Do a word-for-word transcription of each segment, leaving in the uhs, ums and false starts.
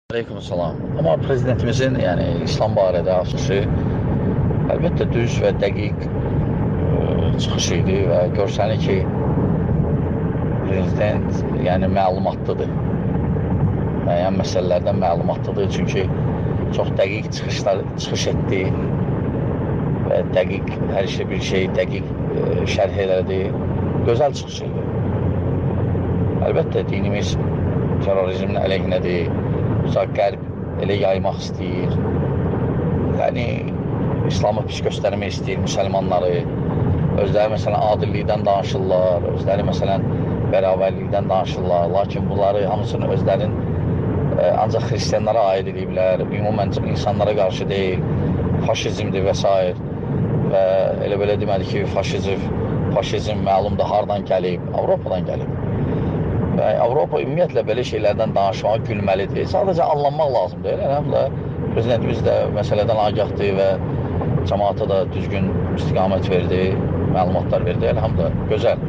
Aleykümselam. Amma prezidentimizin, yəni İslam barədə afişi əlbəttə düz və dəqiq ə, çıxış idi və görsənir ki, prezident yəni məlumatlıdır. Müəyyən məsələlərdən məlumatlıdır, çünki çox dəqiq çıxışlar çıxış etdi və dəqiq hər şey bir şey dəqiq ə, şərh elədi. Gözəl çıxış idi. Əlbəttə dinimiz terrorizmin əleyhinədir. Qərb elə yaymaq istəyir. Yəni, İslamı pis göstərmək istəyir müsəlmanları. Özləri, məsələn, adillikdən danışırlar, özləri, məsələn, bərabərlikdən danışırlar. Lakin bunları hamısını özlərin e, ancaq xristiyanlara aid ediblər. Ümumən insanlara qarşı deyil, faşizmdir və s. Və elə belə deməli ki, faşizm, faşizm məlumdur hardan gəlib, Avropadan gəlib. Və Avropa ümumiyyətlə belə şeylərdən danışmağa gülməlidir. Sadəcə anlanmaq lazımdır. Elhamdülillah, prezidentimiz də məsələdən agahdır və cəmaata da düzgün istiqamət verdi, məlumatlar verdi. Elhamdülillah, gözəl.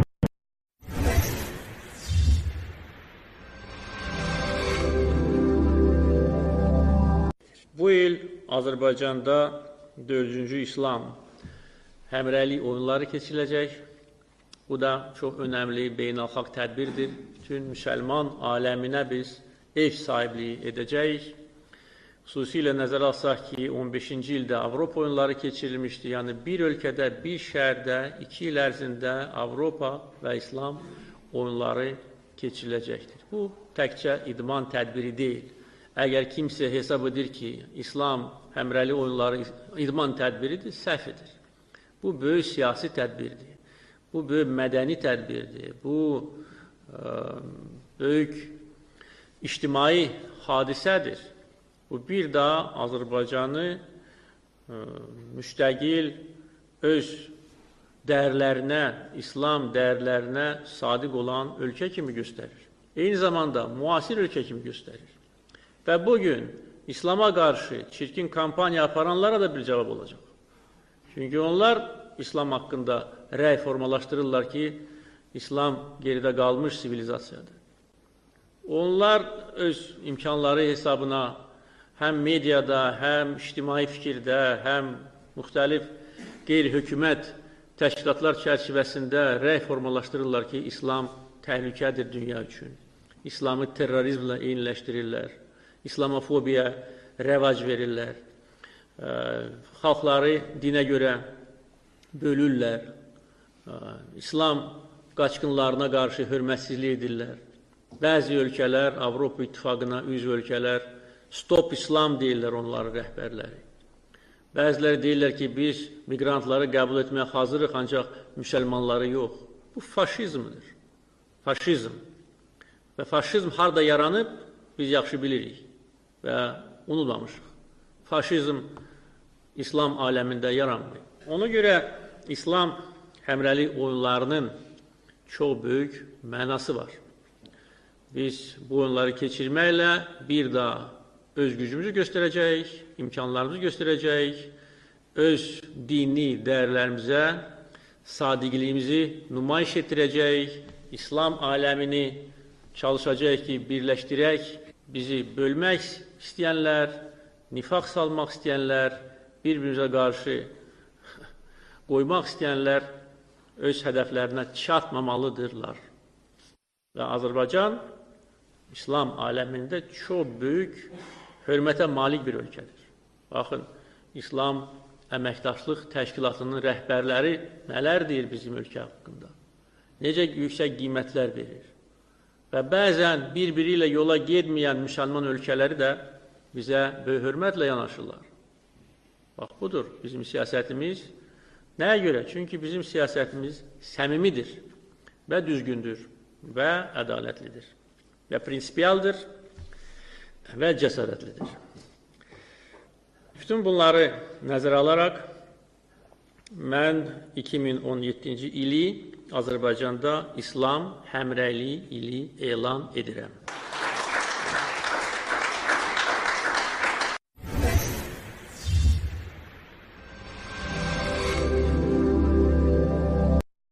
Bu il Azərbaycanda dördüncü İslam həmrəylik oyunları keçiriləcək. Bu da çox önəmli beynəlxalq tədbirdir. Bütün müsəlman aləminə biz ev sahibliyi edəcəyik. Xüsusilə nəzərə alsaq ki, on beşinci ildə Avropa oyunları keçirilmişdi. Yəni bir ölkədə, bir şəhərdə iki il ərzində Avropa və İslam oyunları keçiriləcəkdir. Bu təkcə idman tədbiri deyil. Əgər kimsə hesab edir ki, İslam həmrəylik oyunları idman tədbiridir, səhv edir. Bu böyük siyasi tədbirdir. Bu böyük mədəni tədbirdir. Bu ə, böyük ictimai hadisədir. Bu bir daha Azərbaycanı ə, müstəqil öz dəyərlərinə, İslam dəyərlərinə sadiq olan ölkə kimi göstərir. Eyni zamanda müasir ölkə kimi göstərir. Və bugün İslama qarşı çirkin kampaniya aparanlara da bir cavab olacaq. Çünki onlar İslam haqqında rəy formalaşdırırlar ki, İslam geridə qalmış sivilizasiyadır. Onlar öz imkanları hesabına həm mediada, həm ictimai fikirdə, həm müxtəlif qeyri-hökumət təşkilatlar çərçivəsində rəy formalaşdırırlar ki, İslam təhlükədir dünya üçün. İslamı terrorizmlə eyniləşdirirlər, İslamofobiya rəvac verirlər, ə, xalqları dinə görə bölürlər, İslam qaçqınlarına qarşı hörmətsizlik edirlər. Bəzi ölkələr, Avropa İttifaqına üzv ölkələr, Stop İslam deyirlər onların rəhbərləri. Bəziləri deyirlər ki, biz miqrantları qəbul etməyə hazırıq, ancaq müsəlmanları yox. Bu faşizmdir. Faşizm. Və faşizm harada yaranıb, biz yaxşı bilirik və unutmamışıq. Faşizm İslam aləmində yaranmıyor. Ona görə İslam həmrəlik oyunlarının çox böyük mənası var. Biz bu oyunları keçirməklə bir daha öz gücümüzü göstərəcəyik, imkanlarımızı göstərəcəyik, öz dini dəyərlərimizə sadiqliyimizi nümayiş etdirəcəyik, İslam aləmini çalışacaq ki, birləşdirək, bizi bölmək istəyənlər, nifaq salmaq istəyənlər, bir-birimizə qarşı qoymaq istəyənlər öz hədəflərinə çatmamalıdırlar. Və Azərbaycan İslam aləmində çox böyük hörmətə malik bir ölkədir. Baxın, İslam Əməkdaşlıq Təşkilatının rəhbərləri nələr deyir bizim ölkə haqqında? Necə yüksək qiymətlər verir? Və bəzən bir-biri ilə yola getməyən müsəlman ölkələri də bizə böyük hörmətlə yanaşırlar. Bax, budur bizim siyasətimiz. Nəyə görə? Çünki bizim siyasətimiz səmimidir və düzgündür və ədalətlidir və prinsipialdır və cəsarətlidir. Bütün bunları nəzərə alaraq mən iki min on yeddinci ili Azərbaycanda İslam həmrəyliyi ili elan edirəm.